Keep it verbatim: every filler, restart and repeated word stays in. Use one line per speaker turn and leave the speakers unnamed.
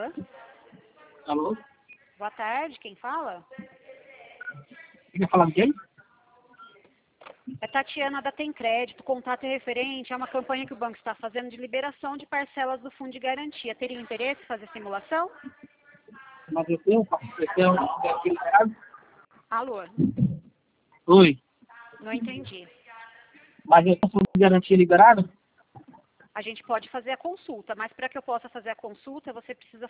Alô?
Alô?
Boa tarde, quem fala?
Você quer falar com quem?
É Tatiana da Tem Crédito. O contato é referente a uma campanha que o banco está fazendo de liberação de parcelas do fundo de garantia. Teria interesse em fazer simulação?
Mas eu tenho, eu tenho um garantia liberado?
Alô?
Oi.
Não entendi.
Mas eu tenho fundo de garantia liberado?
A gente pode fazer a consulta, mas para que eu possa fazer a consulta, você precisa